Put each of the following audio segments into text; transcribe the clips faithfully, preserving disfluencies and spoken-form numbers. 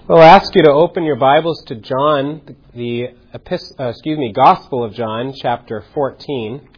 Well, I'll ask you to open your Bibles to John, the epist- uh, excuse me, Gospel of John, chapter fourteen.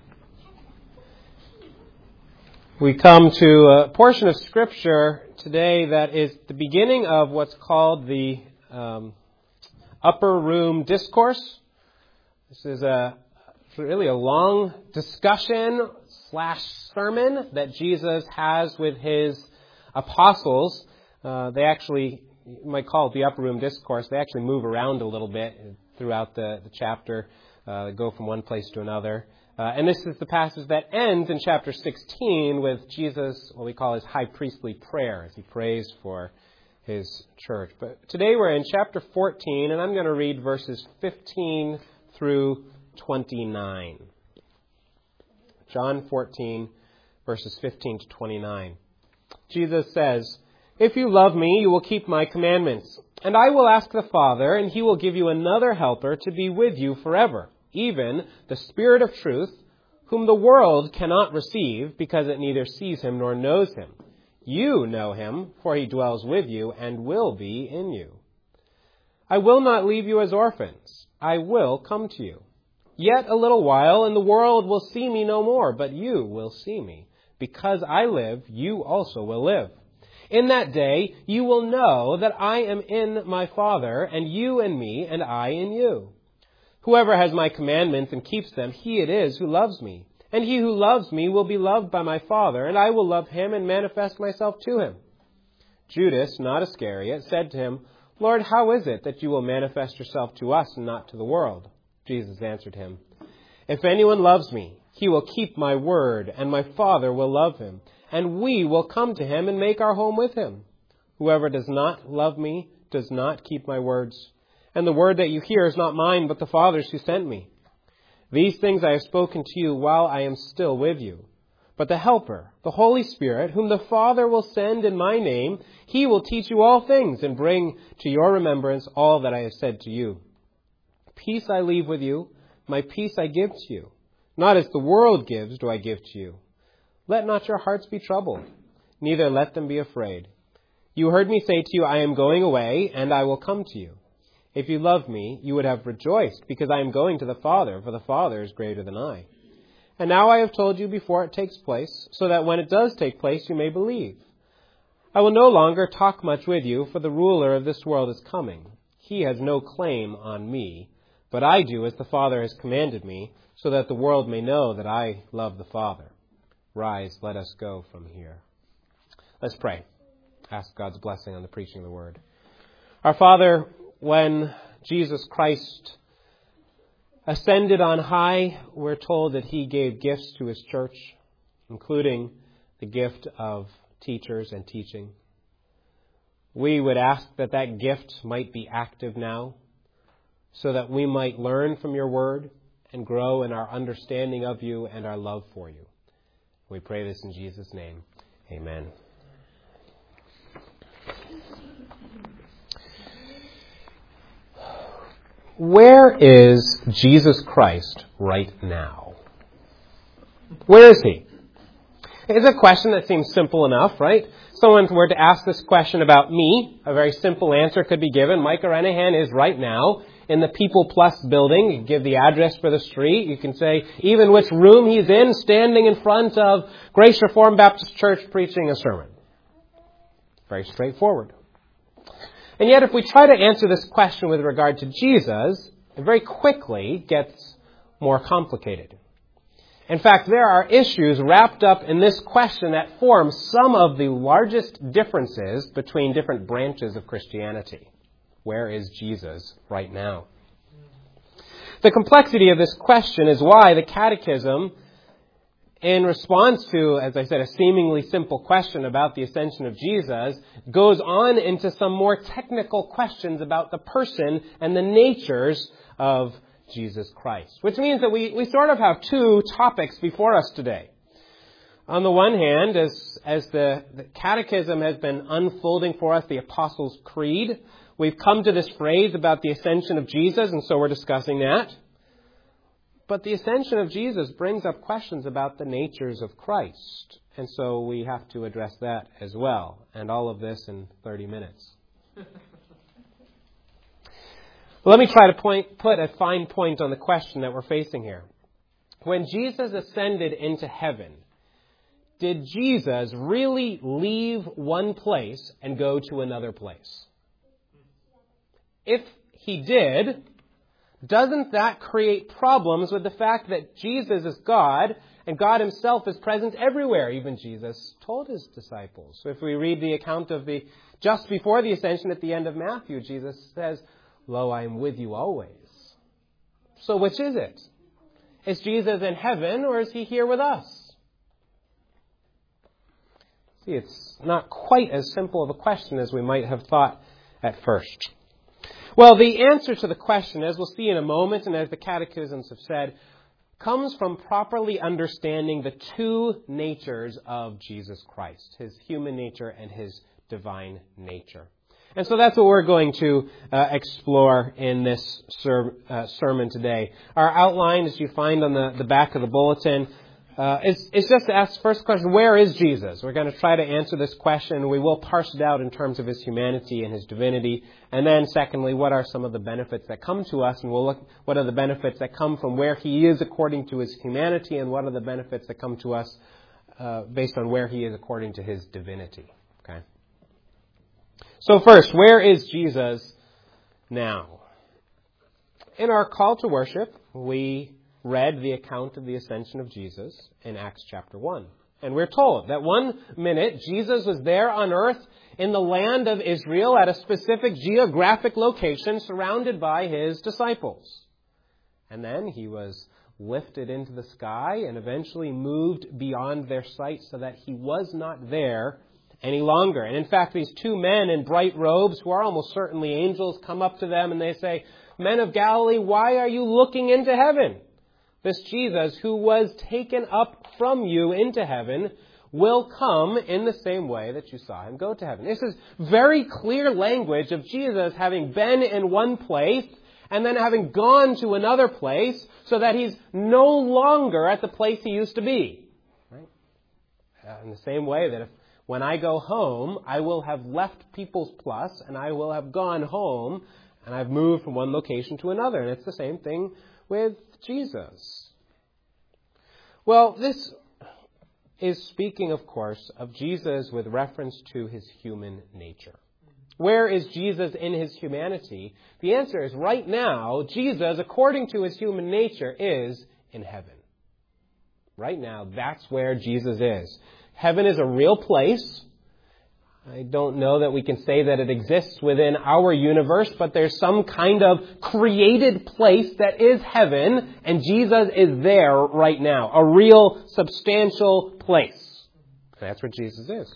We come to a portion of Scripture today that is the beginning of what's called the um, Upper Room Discourse. This is a really a long discussion slash sermon that Jesus has with his apostles. Uh, they actually, you might call it the Upper Room Discourse. They actually move around a little bit throughout the, the chapter, uh, go from one place to another. Uh, and this is the passage that ends in chapter sixteen with Jesus, what we call his high priestly prayer, as he prays for his church. But today we're in chapter fourteen, and I'm going to read verses fifteen through twenty-nine. John fourteen, verses fifteen to twenty-nine. Jesus says, "If you love me, you will keep my commandments. And I will ask the Father, and he will give you another helper to be with you forever, even the Spirit of truth, whom the world cannot receive, because it neither sees him nor knows him. You know him, for he dwells with you and will be in you. I will not leave you as orphans. I will come to you. Yet a little while, and the world will see me no more, but you will see me. Because I live, you also will live. In that day, you will know that I am in my Father, and you in me, and I in you. Whoever has my commandments and keeps them, he it is who loves me. And he who loves me will be loved by my Father, and I will love him and manifest myself to him." Judas, not Iscariot, said to him, "Lord, how is it that you will manifest yourself to us and not to the world?" Jesus answered him, "If anyone loves me, he will keep my word, and my Father will love him, and we will come to him and make our home with him. Whoever does not love me does not keep my words. And the word that you hear is not mine, but the Father's who sent me. These things I have spoken to you while I am still with you. But the Helper, the Holy Spirit, whom the Father will send in my name, he will teach you all things and bring to your remembrance all that I have said to you. Peace I leave with you, my peace I give to you. Not as the world gives do I give to you. Let not your hearts be troubled, neither let them be afraid. You heard me say to you, I am going away, and I will come to you. If you loved me, you would have rejoiced, because I am going to the Father, for the Father is greater than I. And now I have told you before it takes place, so that when it does take place, you may believe. I will no longer talk much with you, for the ruler of this world is coming. He has no claim on me, but I do as the Father has commanded me, so that the world may know that I love the Father. Rise, let us go from here." Let's pray. Ask God's blessing on the preaching of the word. Our Father, when Jesus Christ ascended on high, we're told that he gave gifts to his church, including the gift of teachers and teaching. We would ask that that gift might be active now, so that we might learn from your word and grow in our understanding of you and our love for you. We pray this in Jesus' name. Amen. Where is Jesus Christ right now? Where is he? It's a question that seems simple enough, right? Someone were to ask this question about me, a very simple answer could be given. Micah Renahan is right now in the People Plus building. You give the address for the street. You can say even which room he's in, standing in front of Grace Reformed Baptist Church preaching a sermon. Very straightforward. And yet if we try to answer this question with regard to Jesus, it very quickly gets more complicated. In fact, there are issues wrapped up in this question that form some of the largest differences between different branches of Christianity. Where is Jesus right now? The complexity of this question is why the Catechism, in response to, as I said, a seemingly simple question about the ascension of Jesus, goes on into some more technical questions about the person and the natures of Jesus Christ. Which means that we, we sort of have two topics before us today. On the one hand, as, as the, the Catechism has been unfolding for us the Apostles' Creed, we've come to this phrase about the ascension of Jesus, and so we're discussing that. But the ascension of Jesus brings up questions about the natures of Christ. And so we have to address that as well. And all of this in thirty minutes. Well, let me try to point, put a fine point on the question that we're facing here. When Jesus ascended into heaven, did Jesus really leave one place and go to another place? If he did, doesn't that create problems with the fact that Jesus is God and God himself is present everywhere? Even Jesus told his disciples. So if we read the account of the just before the ascension at the end of Matthew, Jesus says, "Lo, I am with you always." So which is it? Is Jesus in heaven or is he here with us? See, it's not quite as simple of a question as we might have thought at first. Well, the answer to the question, as we'll see in a moment and as the catechisms have said, comes from properly understanding the two natures of Jesus Christ, his human nature and his divine nature. And so that's what we're going to uh, explore in this ser- uh, sermon today. Our outline, as you find on the, the back of the bulletin, uh, is, is just to ask the first question, where is Jesus? We're going to try to answer this question. We will parse it out in terms of his humanity and his divinity. And then secondly, what are some of the benefits that come to us? And we'll look what are the benefits that come from where he is according to his humanity, and what are the benefits that come to us uh, based on where he is according to his divinity. Okay. So first, where is Jesus now? In our call to worship, we read the account of the ascension of Jesus in Acts chapter one. And we're told that one minute Jesus was there on earth in the land of Israel at a specific geographic location surrounded by his disciples. And then he was lifted into the sky and eventually moved beyond their sight so that he was not there any longer. And in fact, these two men in bright robes, who are almost certainly angels, come up to them and they say, "Men of Galilee, why are you looking into heaven? This Jesus who was taken up from you into heaven will come in the same way that you saw him go to heaven." This is very clear language of Jesus having been in one place and then having gone to another place so that he's no longer at the place he used to be. Right? Uh, in the same way that if when I go home, I will have left People's Plus and I will have gone home and I've moved from one location to another. And it's the same thing with Jesus. Well, this is speaking, of course, of Jesus with reference to his human nature. Where is Jesus in his humanity? The answer is right now, Jesus, according to his human nature, is in heaven. Right now, that's where Jesus is. Heaven is a real place. I don't know that we can say that it exists within our universe, but there's some kind of created place that is heaven, and Jesus is there right now. A real, substantial place. That's where Jesus is.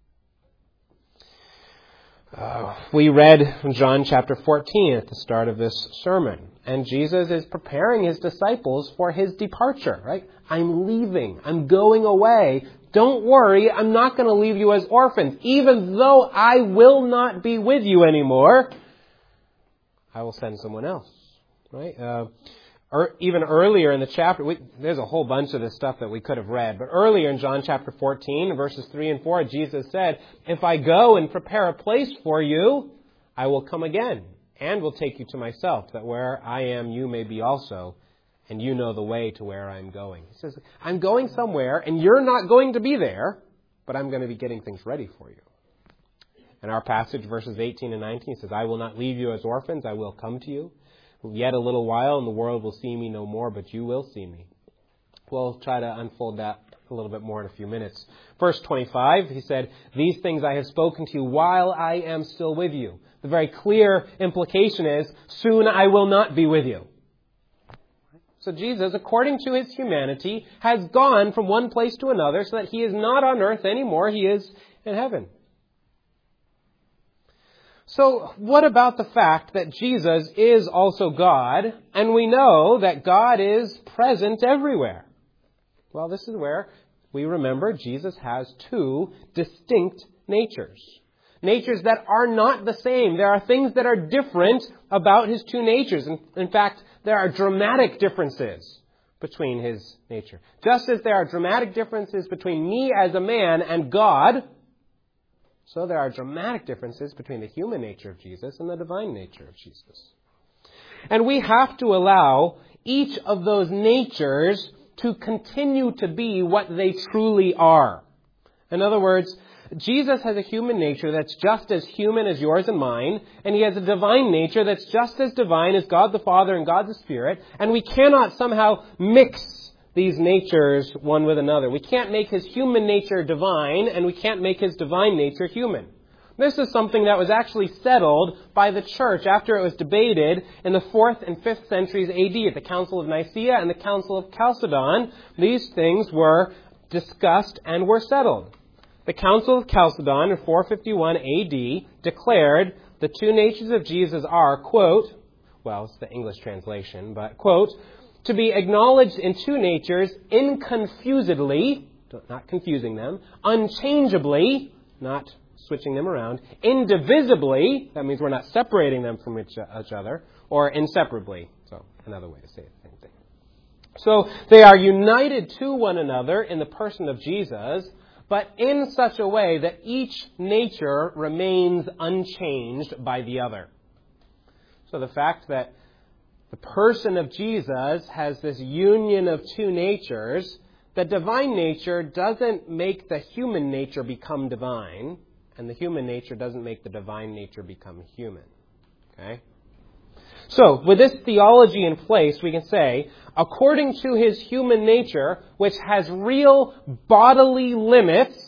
Uh, we read from John chapter fourteen at the start of this sermon, and Jesus is preparing his disciples for his departure, right? I'm leaving. I'm going away. Don't worry, I'm not going to leave you as orphans. Even though I will not be with you anymore, I will send someone else, right? Uh, or even earlier in the chapter, we, there's a whole bunch of this stuff that we could have read, but earlier in John chapter fourteen, verses three and four, Jesus said, "If I go and prepare a place for you, I will come again and will take you to myself, that where I am, you may be also. And you know the way to where I'm going." He says, I'm going somewhere, and you're not going to be there, but I'm going to be getting things ready for you. In our passage, verses eighteen and nineteen, he says, "I will not leave you as orphans, I will come to you. Yet a little while, and the world will see me no more, but you will see me." We'll try to unfold that a little bit more in a few minutes. Verse twenty-five, he said, "These things I have spoken to you while I am still with you." The very clear implication is, soon I will not be with you. So Jesus, according to his humanity, has gone from one place to another so that he is not on earth anymore. He is in heaven. So what about the fact that Jesus is also God, and we know that God is present everywhere? Well, this is where we remember Jesus has two distinct natures. Natures that are not the same. There are things that are different about his two natures. In, in fact, there are dramatic differences between his nature. Just as there are dramatic differences between me as a man and God, so there are dramatic differences between the human nature of Jesus and the divine nature of Jesus. And we have to allow each of those natures to continue to be what they truly are. In other words, Jesus has a human nature that's just as human as yours and mine, and he has a divine nature that's just as divine as God the Father and God the Spirit, and we cannot somehow mix these natures one with another. We can't make his human nature divine, and we can't make his divine nature human. This is something that was actually settled by the church after it was debated in the fourth and fifth centuries A D at the Council of Nicaea and the Council of Chalcedon. These things were discussed and were settled. The Council of Chalcedon in four fifty-one A D declared the two natures of Jesus are, quote, well, it's the English translation, but, quote, to be acknowledged in two natures inconfusedly, not confusing them, unchangeably, not switching them around, indivisibly, that means we're not separating them from each other, or inseparably, so another way to say the same thing. So they are united to one another in the person of Jesus, but in such a way that each nature remains unchanged by the other. So the fact that the person of Jesus has this union of two natures, the divine nature doesn't make the human nature become divine, and the human nature doesn't make the divine nature become human. Okay? So, with this theology in place, we can say, according to his human nature, which has real bodily limits,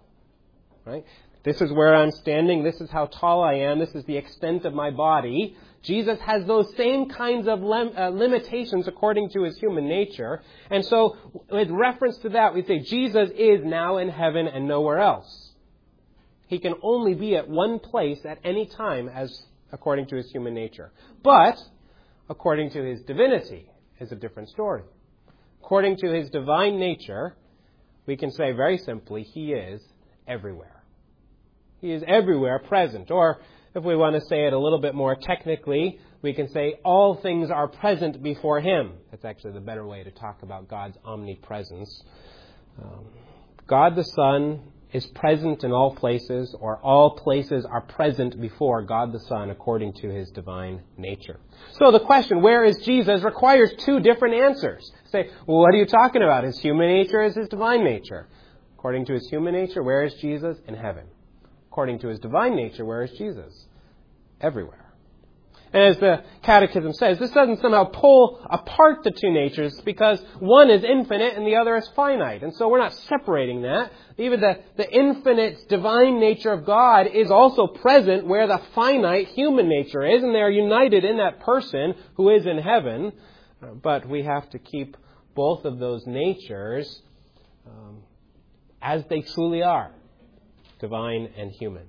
right? This is where I'm standing, this is how tall I am, this is the extent of my body. Jesus has those same kinds of lim- uh, limitations according to his human nature. And so, with reference to that, we say Jesus is now in heaven and nowhere else. He can only be at one place at any time as according to his human nature. But, according to his divinity, is a different story. According to his divine nature, we can say very simply, he is everywhere. He is everywhere present. Or, if we want to say it a little bit more technically, we can say all things are present before him. That's actually the better way to talk about God's omnipresence. Um, God the Son is present in all places, or all places are present before God the Son according to his divine nature. So the question, where is Jesus, requires two different answers. Say, well, what are you talking about? His human nature is his divine nature. According to his human nature, where is Jesus? In heaven. According to his divine nature, where is Jesus? Everywhere. And as the Catechism says, this doesn't somehow pull apart the two natures because one is infinite and the other is finite. And so we're not separating that. Even the, the infinite divine nature of God is also present where the finite human nature is, and they are united in that person who is in heaven. But we have to keep both of those natures um, as they truly are, divine and human.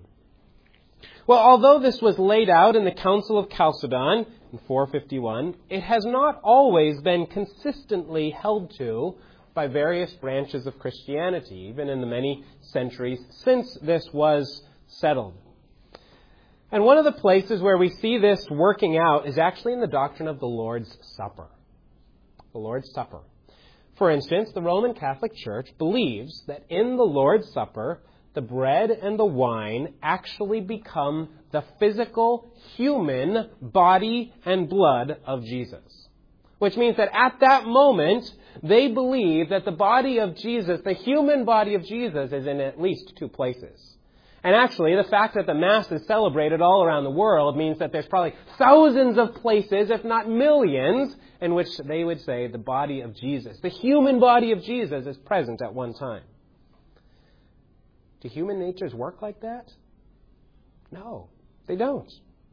Well, although this was laid out in the Council of Chalcedon in four fifty-one, it has not always been consistently held to by various branches of Christianity, even in the many centuries since this was settled. And one of the places where we see this working out is actually in the doctrine of the Lord's Supper. The Lord's Supper. For instance, the Roman Catholic Church believes that in the Lord's Supper, the bread and the wine actually become the physical, human body and blood of Jesus. Which means that at that moment, they believe that the body of Jesus, the human body of Jesus, is in at least two places. And actually, the fact that the Mass is celebrated all around the world means that there's probably thousands of places, if not millions, in which they would say the body of Jesus, the human body of Jesus, is present at one time. Do human natures work like that? No, they don't.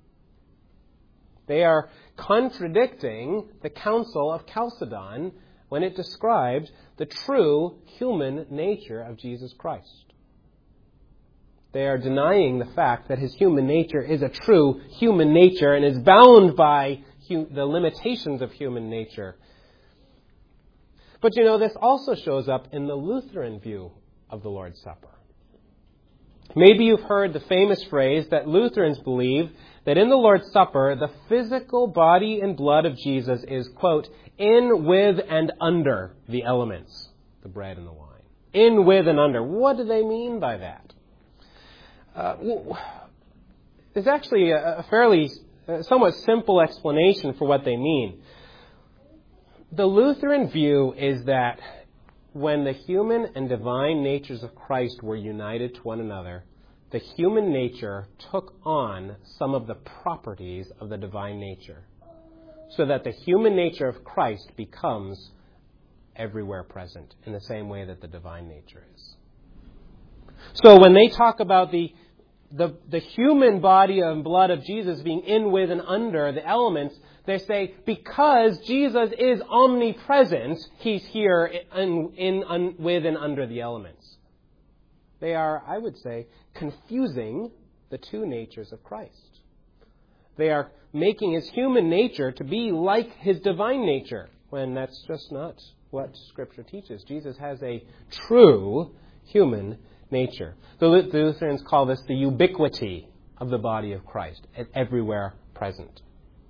They are contradicting the Council of Chalcedon when it described the true human nature of Jesus Christ. They are denying the fact that his human nature is a true human nature and is bound by hu- the limitations of human nature. But you know, this also shows up in the Lutheran view of the Lord's Supper. Maybe you've heard the famous phrase that Lutherans believe that in the Lord's Supper, the physical body and blood of Jesus is, quote, in, with, and under the elements, the bread and the wine. In, with, and under. What do they mean by that? Uh, there's actually a fairly a somewhat simple explanation for what they mean. The Lutheran view is that when the human and divine natures of Christ were united to one another, the human nature took on some of the properties of the divine nature, so that the human nature of Christ becomes everywhere present in the same way that the divine nature is. So when they talk about the, the, the human body and blood of Jesus being in, with, and under the elements, they say because Jesus is omnipresent, he's here in, in, in, with and under the elements. They are, I would say, confusing the two natures of Christ. They are making his human nature to be like his divine nature, when that's just not what Scripture teaches. Jesus has a true human nature. The Lutherans call this the ubiquity of the body of Christ, everywhere present.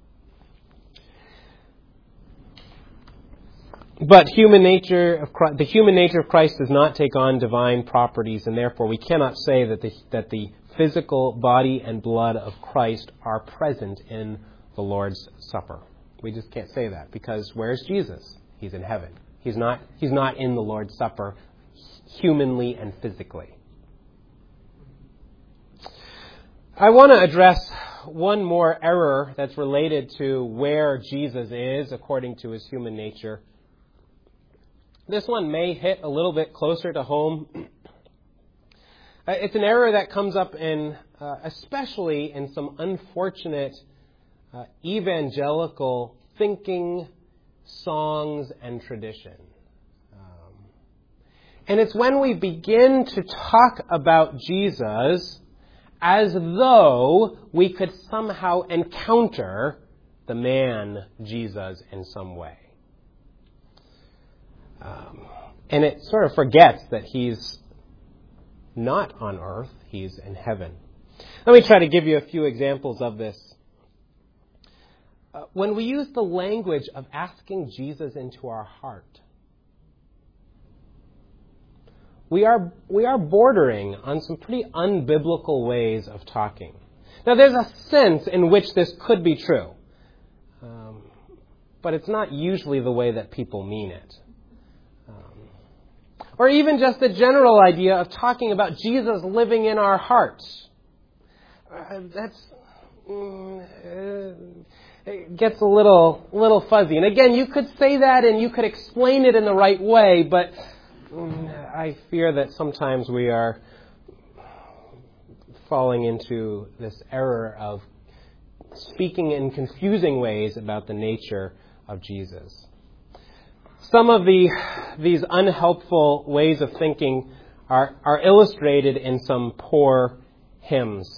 But human nature of Christ, the human nature of Christ does not take on divine properties, and therefore we cannot say that the, that the physical body and blood of Christ are present in the Lord's Supper. We just can't say that, because where's Jesus? He's in heaven. He's not, he's not in the Lord's Supper humanly and physically. I want to address one more error that's related to where Jesus is according to his human nature. This one may hit a little bit closer to home. It's an error that comes up in, uh, especially in some unfortunate uh, evangelical thinking, songs, and tradition. Um, and it's when we begin to talk about Jesus as though we could somehow encounter the man Jesus in some way. Um, and it sort of forgets that he's not on earth, he's in heaven. Let me try to give you a few examples of this. Uh, when we use the language of asking Jesus into our heart, we are, we are bordering on some pretty unbiblical ways of talking. Now, there's a sense in which this could be true, um, but it's not usually the way that people mean it. Or even just the general idea of talking about Jesus living in our hearts. Uh, that's mm, uh, it gets a little little fuzzy. And again, you could say that and you could explain it in the right way, but mm, I fear that sometimes we are falling into this error of speaking in confusing ways about the nature of Jesus. Some of the these unhelpful ways of thinking are, are illustrated in some poor hymns.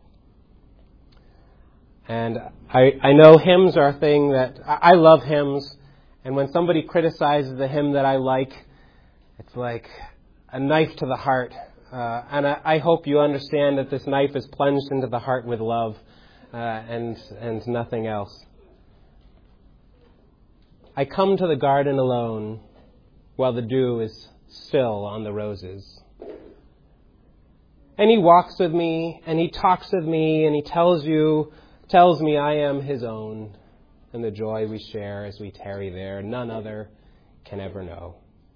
And I, I know hymns are a thing that, I love hymns, and when somebody criticizes the hymn that I like, it's like a knife to the heart. Uh, and I, I hope you understand that this knife is plunged into the heart with love uh, and and nothing else. I come to the garden alone while the dew is still on the roses. And he walks with me, and he talks with me, and he tells you, tells me I am his own, and the joy we share as we tarry there, none other can ever know.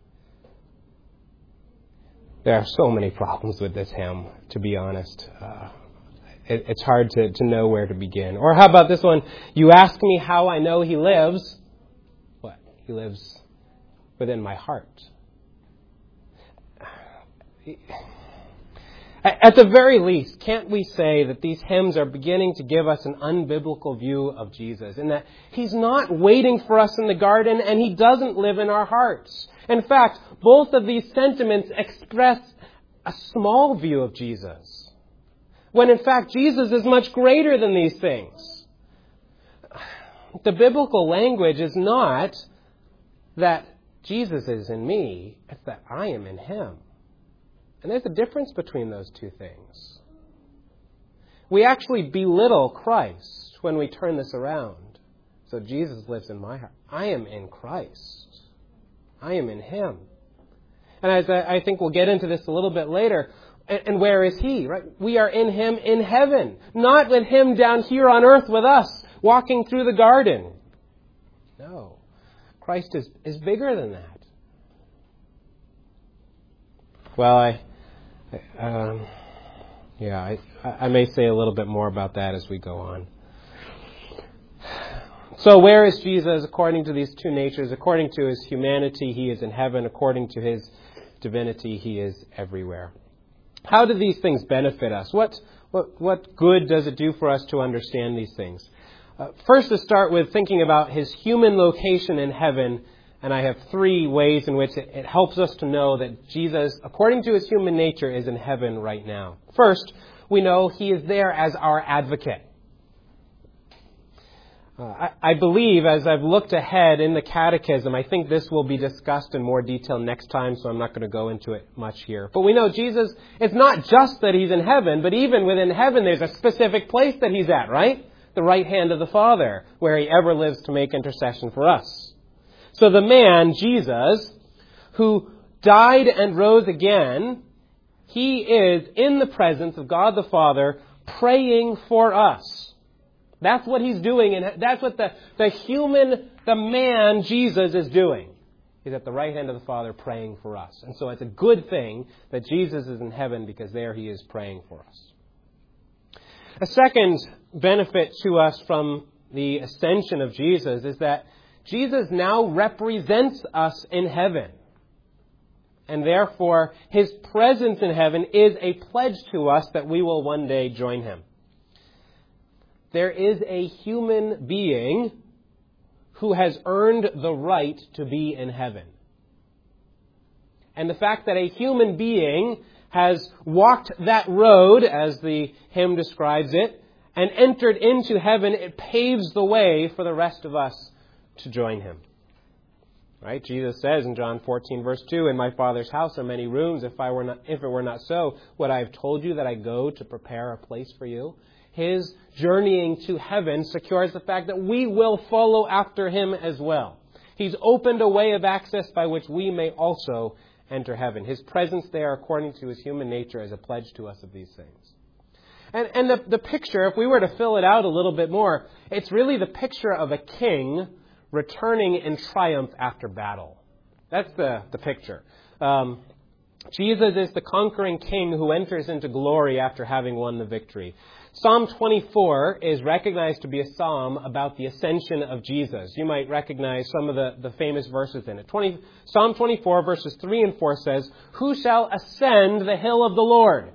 There are so many problems with this hymn, to be honest. Uh, it, it's hard to, to know where to begin. Or how about this one? You ask me how I know he lives. What? He lives within my heart. At the very least, can't we say that these hymns are beginning to give us an unbiblical view of Jesus, in that he's not waiting for us in the garden and he doesn't live in our hearts? In fact, both of these sentiments express a small view of Jesus, when in fact Jesus is much greater than these things. The biblical language is not that Jesus is in me, it's that I am in him. And there's a difference between those two things. We actually belittle Christ when we turn this around. So Jesus lives in my heart. I am in Christ. I am in him. And as I think we'll get into this a little bit later, And, and where is He? Right? We are in Him in heaven, not with Him down here on earth with us, walking through the garden. No. Christ is, is bigger than that. Well, I, um, yeah, I, I may say a little bit more about that as we go on. So where is Jesus according to these two natures? According to His humanity, He is in heaven. According to His divinity, He is everywhere. How do these things benefit us? What, what, what good does it do for us to understand these things? Uh, first, to start with thinking about His human location in heaven. And I have three ways in which it, it helps us to know that Jesus, according to His human nature, is in heaven right now. First, we know He is there as our advocate. Uh, I, I believe, as I've looked ahead in the Catechism, I think this will be discussed in more detail next time, so I'm not going to go into it much here. But we know Jesus, it's not just that He's in heaven, but even within heaven there's a specific place that He's at, right? The right hand of the Father, where He ever lives to make intercession for us. So the man, Jesus, who died and rose again, He is in the presence of God the Father praying for us. That's what He's doing, and that's what the, the human, the man, Jesus, is doing. He's at the right hand of the Father praying for us. And so it's a good thing that Jesus is in heaven because there He is praying for us. A second benefit to us from the ascension of Jesus is that Jesus now represents us in heaven. And therefore, His presence in heaven is a pledge to us that we will one day join Him. There is a human being who has earned the right to be in heaven. And the fact that a human being has walked that road, as the hymn describes it, and entered into heaven, it paves the way for the rest of us to join Him. Right? Jesus says in John fourteen, verse two, "In my Father's house are many rooms. If I were not, if it were not so, would I have told you that I go to prepare a place for you?" His journeying to heaven secures the fact that we will follow after Him as well. He's opened a way of access by which we may also enter heaven. His presence there, according to His human nature, is a pledge to us of these things. And, and the, the picture, if we were to fill it out a little bit more, it's really the picture of a king returning in triumph after battle. That's the, the picture. Um, Jesus is the conquering king who enters into glory after having won the victory. Psalm twenty-four is recognized to be a psalm about the ascension of Jesus. You might recognize some of the, the famous verses in it. twenty, Psalm twenty-four verses three and four says, "Who shall ascend the hill of the Lord?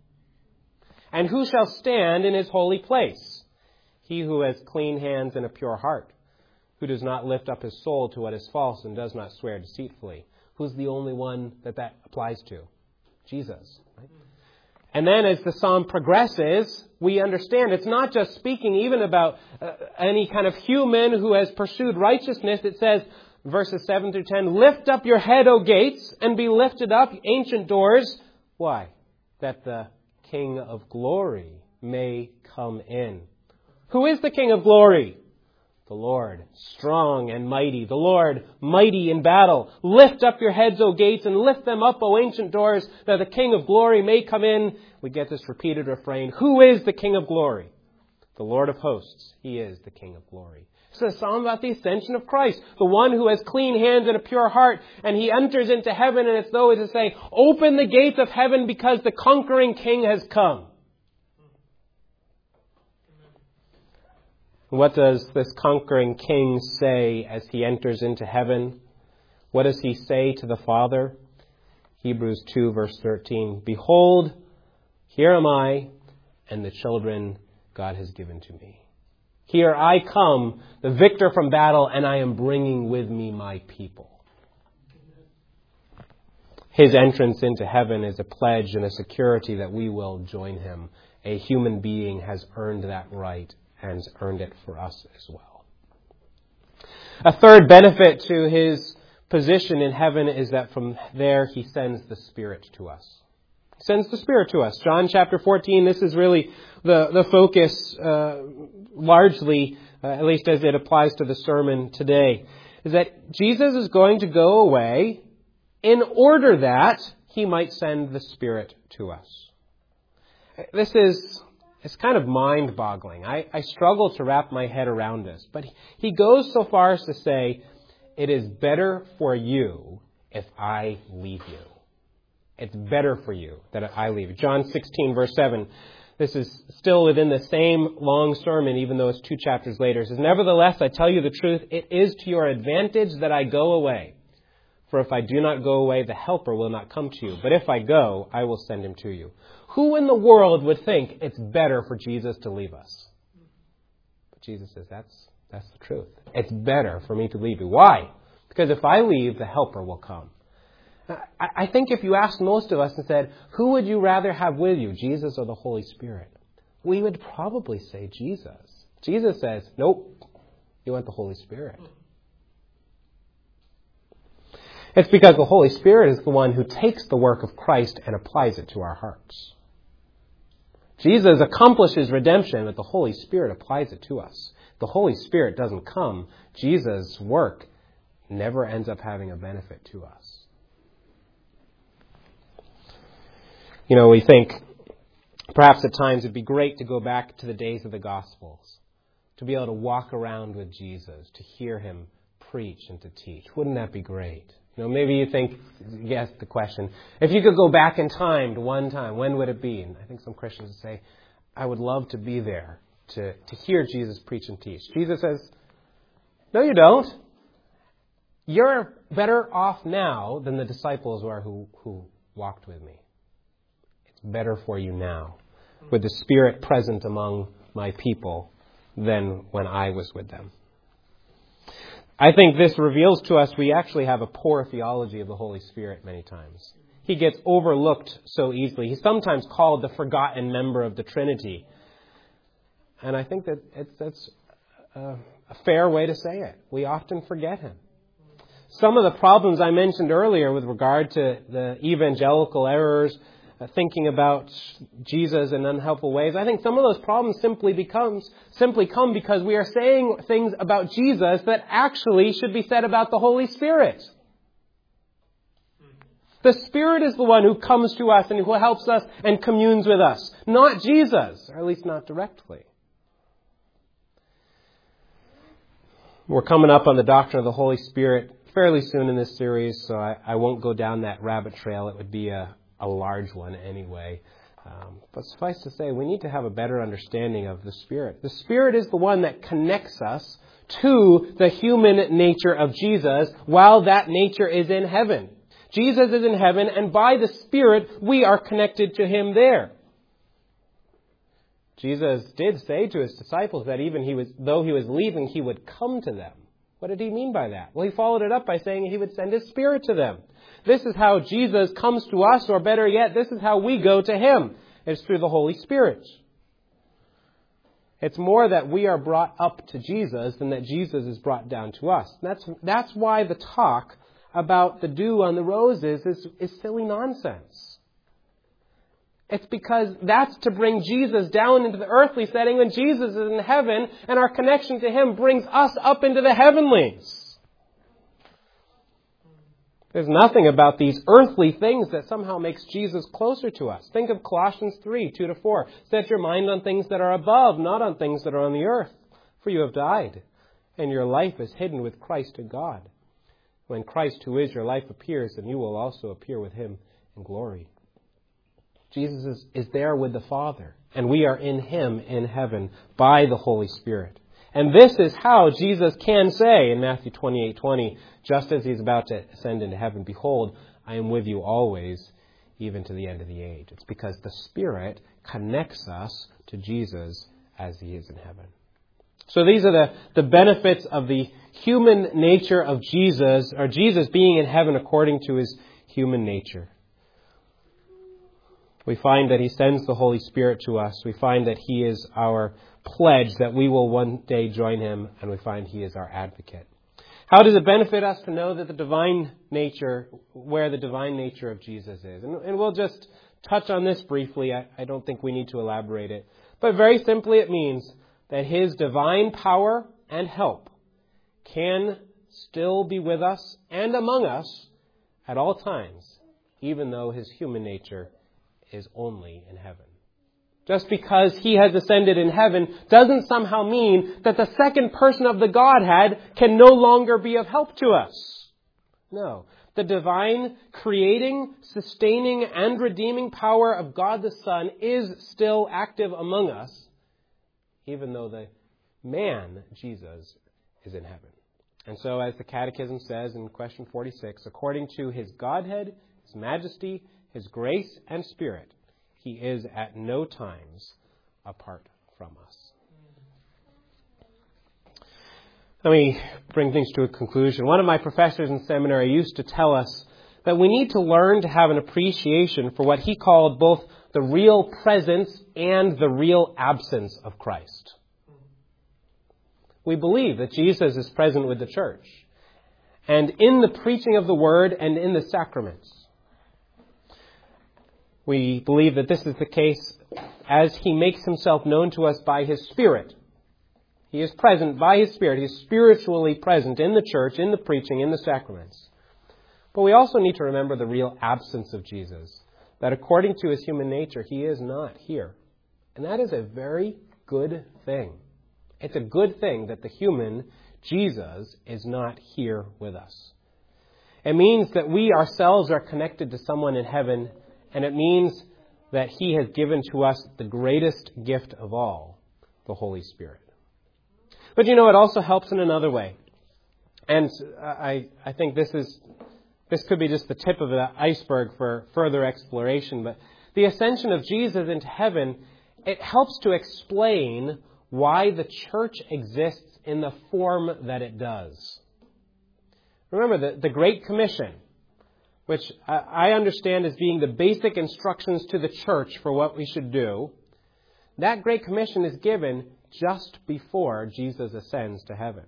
And who shall stand in His holy place? He who has clean hands and a pure heart, who does not lift up his soul to what is false and does not swear deceitfully." Who's the only one that that applies to? Jesus. Right? And then as the psalm progresses, we understand it's not just speaking even about uh, any kind of human who has pursued righteousness. It says, verses seven through ten, "Lift up your head, O gates, and be lifted up, ancient doors." Why? That the King of glory may come in. Who is the King of glory? The Lord, strong and mighty. The Lord, mighty in battle. "Lift up your heads, O gates, and lift them up, O ancient doors, that the King of glory may come in." We get this repeated refrain. Who is the King of glory? The Lord of hosts. He is the King of glory. It's a psalm about the ascension of Christ, the one who has clean hands and a pure heart, and He enters into heaven, and it's though as to say, open the gates of heaven because the conquering King has come. What does this conquering King say as He enters into heaven? What does He say to the Father? Hebrews two verse thirteen, "Behold, here am I, and the children God has given to me. Here I come, the victor from battle, and I am bringing with me my people." His entrance into heaven is a pledge and a security that we will join Him. A human being has earned that right and has earned it for us as well. A third benefit to His position in heaven is that from there He sends the Spirit to us. He sends the Spirit to us. John chapter fourteen, this is really the, the focus uh, largely, uh, at least as it applies to the sermon today, is that Jesus is going to go away in order that He might send the Spirit to us. This is it's kind of mind-boggling. I, I struggle to wrap my head around this. But he goes so far as to say, it is better for you if I leave you. It's better for you that I leave you. John sixteen, verse seven. This is still within the same long sermon, even though it's two chapters later. It says, nevertheless, I tell you the truth, it is to your advantage that I go away. For if I do not go away, the Helper will not come to you. But if I go, I will send him to you. Who in the world would think it's better for Jesus to leave us? But Jesus says, that's, that's the truth. It's better for me to leave you. Why? Because if I leave, the Helper will come. I, I think if you asked most of us and said, who would you rather have with you, Jesus or the Holy Spirit? We would probably say Jesus. Jesus says, nope, you want the Holy Spirit. It's because the Holy Spirit is the one who takes the work of Christ and applies it to our hearts. Jesus accomplishes redemption, but the Holy Spirit applies it to us. The Holy Spirit doesn't come. Jesus' work never ends up having a benefit to us. You know, we think perhaps at times it'd be great to go back to the days of the Gospels, to be able to walk around with Jesus, to hear him preach and to teach. Wouldn't that be great? You know, maybe you think, yes, the question, if you could go back in time to one time, when would it be? And I think some Christians would say, I would love to be there to, to hear Jesus preach and teach. Jesus says, no, you don't. You're better off now than the disciples were who, who walked with me. It's better for you now, with the Spirit present among my people, than when I was with them. I think this reveals to us we actually have a poor theology of the Holy Spirit many times. He gets overlooked so easily. He's sometimes called the forgotten member of the Trinity. And I think that it's, that's a, a fair way to say it. We often forget him. Some of the problems I mentioned earlier with regard to the evangelical errors, uh, thinking about Jesus in unhelpful ways, I think some of those problems simply becomes simply come because we are saying things about Jesus that actually should be said about the Holy Spirit. The Spirit is the one who comes to us and who helps us and communes with us, not Jesus, or at least not directly. We're coming up on the doctrine of the Holy Spirit fairly soon in this series, so I, I won't go down that rabbit trail. It would be a, a large one anyway. Um, but suffice to say, we need to have a better understanding of the Spirit. The Spirit is the one that connects us to the human nature of Jesus while that nature is in heaven. Jesus is in heaven, and by the Spirit, we are connected to him there. Jesus did say to his disciples that even he was, though he was leaving, he would come to them. What did he mean by that? Well, he followed it up by saying he would send his Spirit to them. This is how Jesus comes to us, or better yet, this is how we go to him. It's through the Holy Spirit. It's more that we are brought up to Jesus than that Jesus is brought down to us. That's, that's why the talk about the dew on the roses is, is silly nonsense. It's because that's to bring Jesus down into the earthly setting when Jesus is in heaven, and our connection to him brings us up into the heavenlies. There's nothing about these earthly things that somehow makes Jesus closer to us. Think of Colossians three, two to four. Set your mind on things that are above, not on things that are on the earth. For you have died, and your life is hidden with Christ in God. When Christ, who is your life, appears, then you will also appear with him in glory. Jesus is, is there with the Father, and we are in him in heaven by the Holy Spirit. And this is how Jesus can say in Matthew twenty-eight twenty, just as he's about to ascend into heaven, behold, I am with you always, even to the end of the age. It's because the Spirit connects us to Jesus as he is in heaven. So these are the, the benefits of the human nature of Jesus, or Jesus being in heaven according to his human nature. We find that he sends the Holy Spirit to us. We find that he is our pledge that we will one day join him, and we find he is our advocate. How does it benefit us to know that the divine nature, where the divine nature of Jesus is? And, and we'll just touch on this briefly. I, I don't think we need to elaborate it. But very simply it means that his divine power and help can still be with us and among us at all times, even though his human nature is only in heaven. Just because he has ascended in heaven doesn't somehow mean that the second person of the Godhead can no longer be of help to us. No. The divine, creating, sustaining, and redeeming power of God the Son is still active among us, even though the man, Jesus, is in heaven. And so, as the Catechism says in question forty-six, according to his Godhead, his majesty, his grace, and Spirit, he is at no times apart from us. Let me bring things to a conclusion. One of my professors in seminary used to tell us that we need to learn to have an appreciation for what he called both the real presence and the real absence of Christ. We believe that Jesus is present with the church, and in the preaching of the word and in the sacraments. We believe that this is the case as he makes himself known to us by his Spirit. He is present by his Spirit. He is spiritually present in the church, in the preaching, in the sacraments. But we also need to remember the real absence of Jesus, that according to his human nature, he is not here. And that is a very good thing. It's a good thing that the human Jesus is not here with us. It means that we ourselves are connected to someone in heaven, and it means that he has given to us the greatest gift of all, the Holy Spirit. But you know, it also helps in another way. And I, I think this is this could be just the tip of the iceberg for further exploration. But the ascension of Jesus into heaven, it helps to explain why the church exists in the form that it does. Remember, the, the Great Commission, which I understand as being the basic instructions to the church for what we should do, that Great Commission is given just before Jesus ascends to heaven.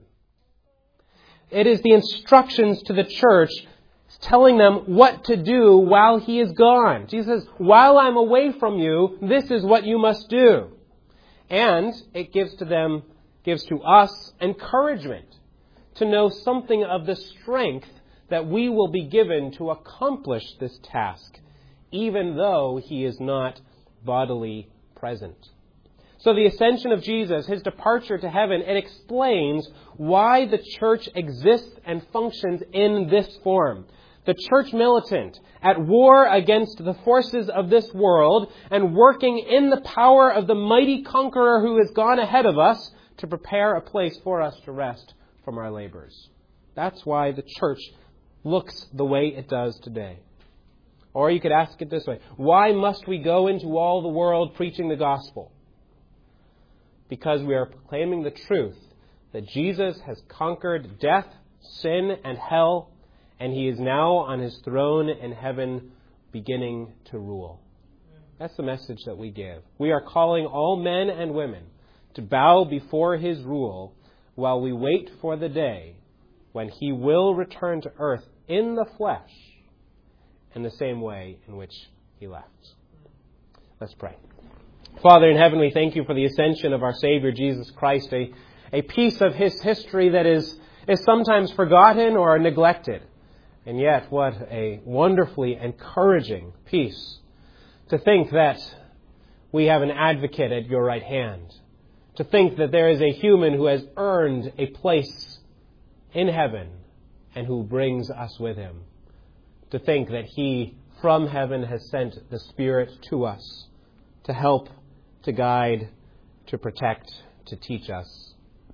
It is the instructions to the church telling them what to do while he is gone. Jesus says, while I'm away from you, this is what you must do. And it gives to them, gives to us encouragement to know something of the strength that we will be given to accomplish this task, even though he is not bodily present. So the ascension of Jesus, his departure to heaven, it explains why the church exists and functions in this form. The church militant, at war against the forces of this world and working in the power of the mighty conqueror who has gone ahead of us to prepare a place for us to rest from our labors. That's why the church looks the way it does today. Or you could ask it this way: why must we go into all the world preaching the gospel? Because we are proclaiming the truth that Jesus has conquered death, sin, and hell, and he is now on his throne in heaven beginning to rule. That's the message that we give. We are calling all men and women to bow before his rule while we wait for the day when he will return to earth in the flesh in the same way in which he left. Let's pray. Father in heaven, we thank you for the ascension of our Savior Jesus Christ, a, a piece of his history that is, is sometimes forgotten or neglected. And yet, what a wonderfully encouraging piece to think that we have an advocate at your right hand. To think that there is a human who has earned a place in heaven and who brings us with him. To think that he from heaven has sent the Spirit to us to help, to guide, to protect, to teach us.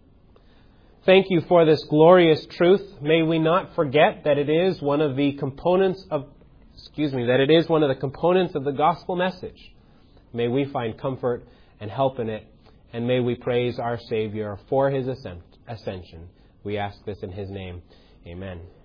Thank you for this glorious truth. May we not forget that it is one of the components of, excuse me, that it is one of the components of the gospel message. May we find comfort and help in it, and may we praise our Savior for his ascension. We ask this in his name. Amen.